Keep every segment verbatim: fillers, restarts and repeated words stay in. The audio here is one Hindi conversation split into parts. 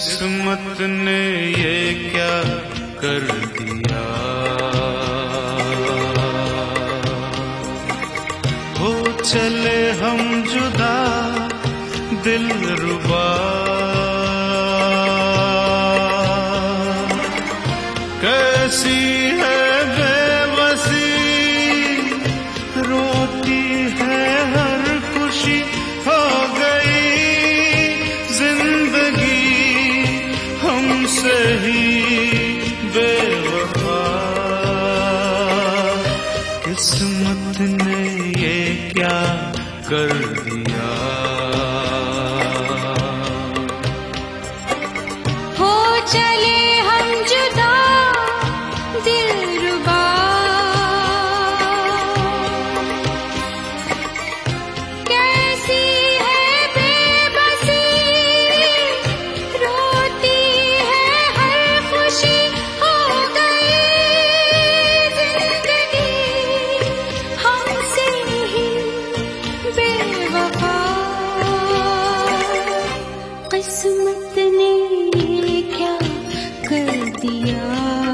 किस्मत ने ये क्या कर दिया, हो चले हम जुदा दिलरुबा। कैसी है बेबसी, रोती है हर खुशी, हो गई जिंदगी हमसे ही बेवफा। किस्मत ने ये क्या कर दिया, हो चले हम जुदा दिलरुबा। कैसी है बेबसी, रोती है हर खुशी, हो गई जिंदगी हमसे ही बेवफा। किस्मत ने ये क्या कर दिया।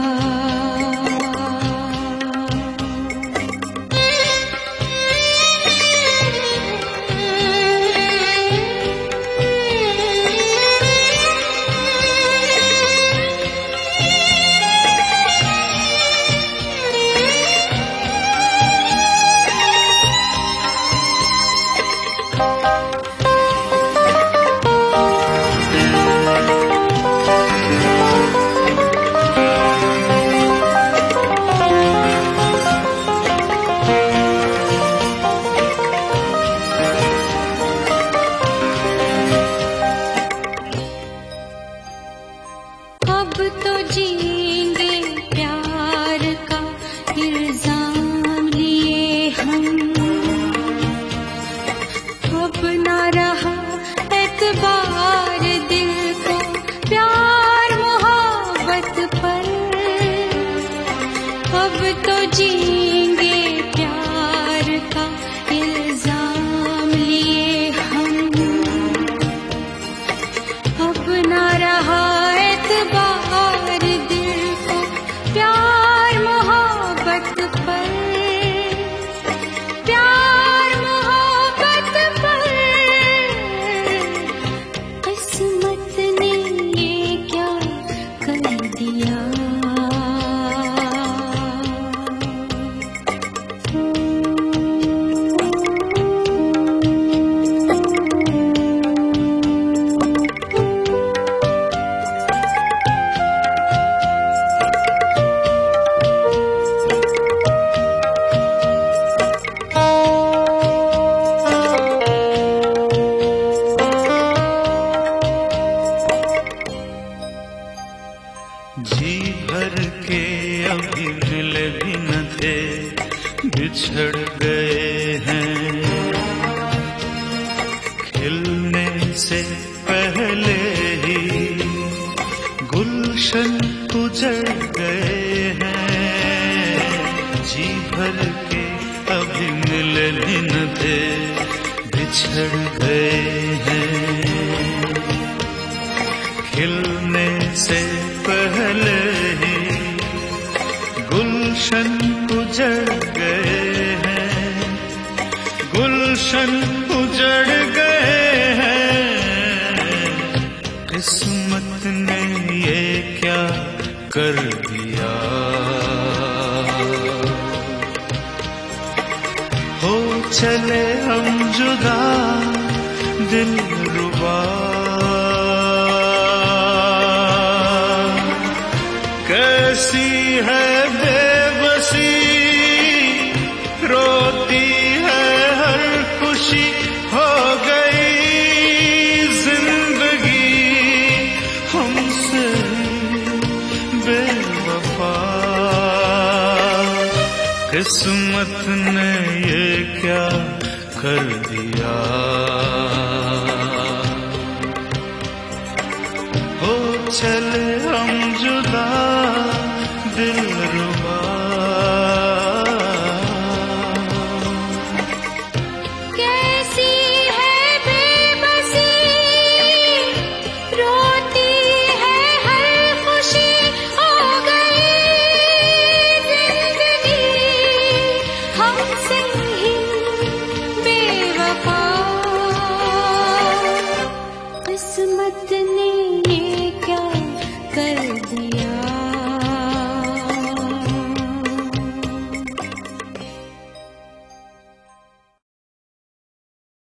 अब तो जीएंगे प्यार का इल्जाम लिए हम, अब ना रहा एतबार दिल को प्यार मोहब्बत पर। अब तो जीएंगे प्यार का इल्जाम लिए हम, अब ना रहा एतबार दिल को प्यार मोहब्बत पर, प्यार मोहब्बत पर। किस्मत ने ये क्या कर दिया। जी भर के अभी मिले भी न थे, बिछड़ गए हैं। खिलने से पहले ही गुलशन उजड़ गए हैं। जी भर के अभी मिले भी न थे, बिछड़ गए हैं। खिलने से पहले ही गुलशन उजड़ गए हैं, गुलशन उजड़ गए हैं। किस्मत ने ये क्या कर दिया, हो चले हम जुदा दिलरुबा। कैसी है बेबसी, रोती है हर खुशी, हो गई जिंदगी हमसे बेवफा। किस्मत ने ये क्या कर दिया, हो चले हम जुदा दिलरुबा।